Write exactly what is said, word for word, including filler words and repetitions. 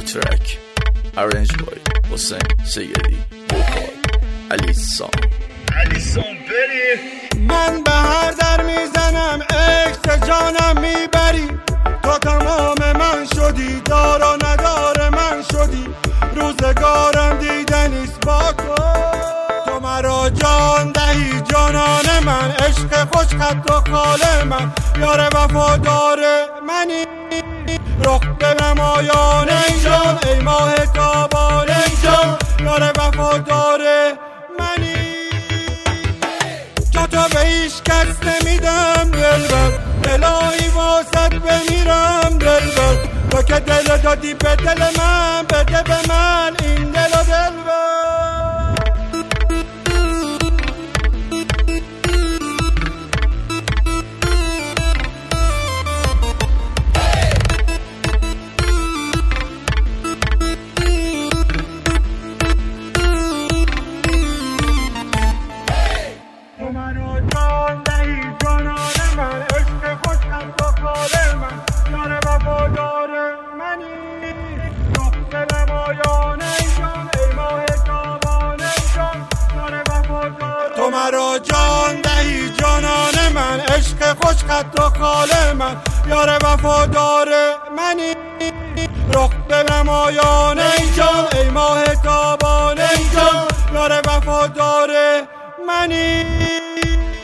track arranged by حسین سیدی vocal علیسان علیسان بری. من به هر در میزنم عکس جانم میبری، تو تمام من شدی، دار و ندار من شدی، روزگارم دیدنیست با تو. تو مرا جان دهی جانان من، عشق خوش خط و خال من، یار وفادار منی، رخ به نمایان جان، ای ماه تابان جان، یار وفادار منی. جا تو به هیچ کس نمیدم دلبر، الهی واسط بمیرم دلبر، تو که دل دادی به دل من، بده به من این دل و دلبر. تو مرا جان دهی جانان من، عشق خوش خط و خال من، یار وفادار منی، رخ به نمایان جان، ای ماه تابان جان، یار وفادار منی.